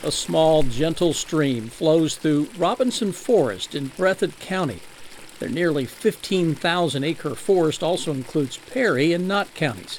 A small, gentle stream flows through Robinson Forest in Breathitt County. Their nearly 15,000-acre forest also includes Perry and Knott counties.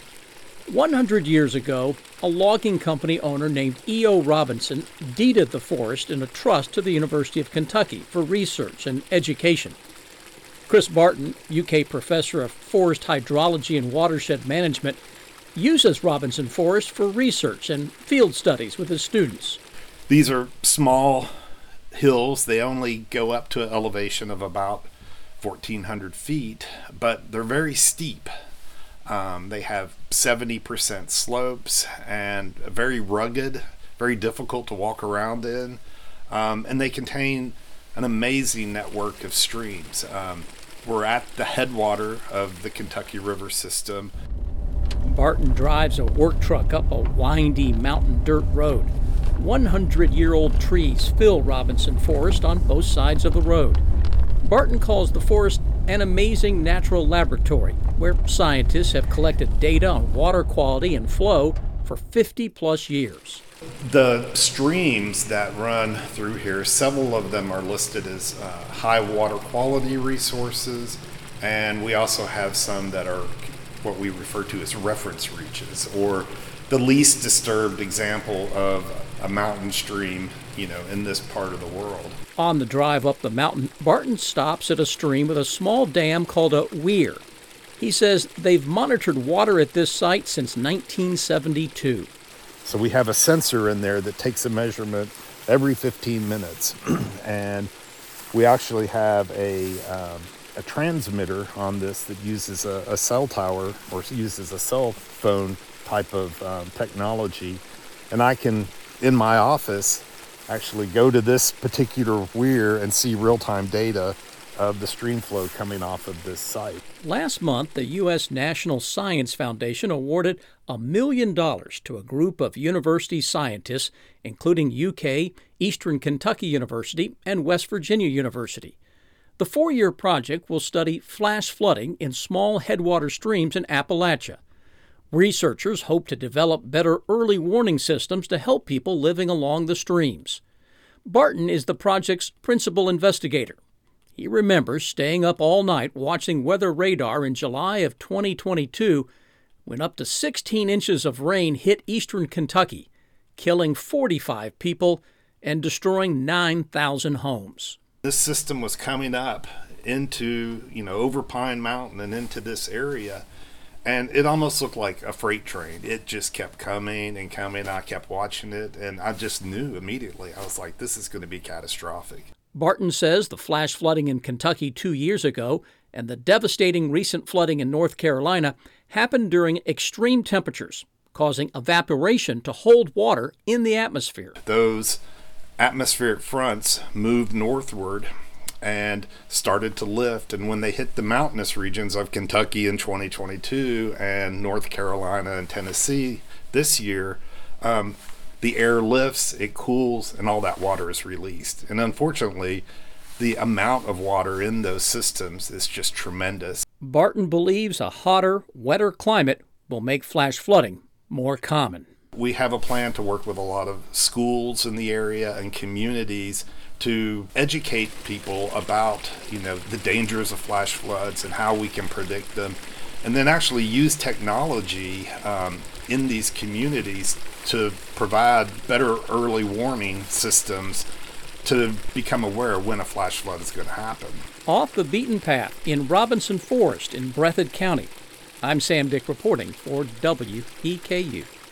100 years ago, a logging company owner named E.O. Robinson deeded the forest in a trust to the University of Kentucky for research and education. Chris Barton, UK professor of forest hydrology and watershed management, uses Robinson Forest for research and field studies with his students. These are small hills. They only go up to an elevation of about 1,400 feet, but they're very steep. They have 70% slopes and very rugged, very difficult to walk around in, and they contain an amazing network of streams. We're at the headwater of the Kentucky River system. Barton drives a work truck up a windy mountain dirt road. 100-year-old trees fill Robinson Forest on both sides of the road. Barton calls the forest an amazing natural laboratory where scientists have collected data on water quality and flow for 50-plus years. The streams that run through here, several of them are listed as high water quality resources, and we also have some that are what we refer to as reference reaches, or the least disturbed example of a mountain stream, in this part of the world. On the drive up the mountain, Barton stops at a stream with a small dam called a weir. He says they've monitored water at this site since 1972. So we have a sensor in there that takes a measurement every 15 minutes. And we actually have a transmitter on this that uses a cell tower or uses a cell phone type of technology. And I can, in my office, actually go to this particular weir and see real-time data of the stream flow coming off of this site. Last month, the U.S. National Science Foundation awarded $1 million to a group of university scientists, including UK, Eastern Kentucky University, and West Virginia University. The 4-year project will study flash flooding in small headwater streams in Appalachia. Researchers hope to develop better early warning systems to help people living along the streams. Barton is the project's principal investigator. He remembers staying up all night watching weather radar in July of 2022 when up to 16 inches of rain hit eastern Kentucky, killing 45 people and destroying 9,000 homes. This system was coming up into, over Pine Mountain and into this area, and it almost looked like a freight train. It just kept coming and coming. I kept watching it, and I just knew immediately. I was like, this is going to be catastrophic. Barton says the flash flooding in Kentucky 2 years ago and the devastating recent flooding in North Carolina happened during extreme temperatures, causing evaporation to hold water in the atmosphere. Those atmospheric fronts moved northward and started to lift, and when they hit the mountainous regions of Kentucky in 2022 and North Carolina and Tennessee this year, the air lifts, it cools, and all that water is released. And unfortunately, the amount of water in those systems is just tremendous. Barton believes a hotter, wetter climate will make flash flooding more common. We have a plan to work with a lot of schools in the area and communities to educate people about, the dangers of flash floods and how we can predict them, and then actually use technology in these communities to provide better early warning systems to become aware when a flash flood is going to happen. Off the beaten path in Robinson Forest in Breathitt County, I'm Sam Dick reporting for WEKU.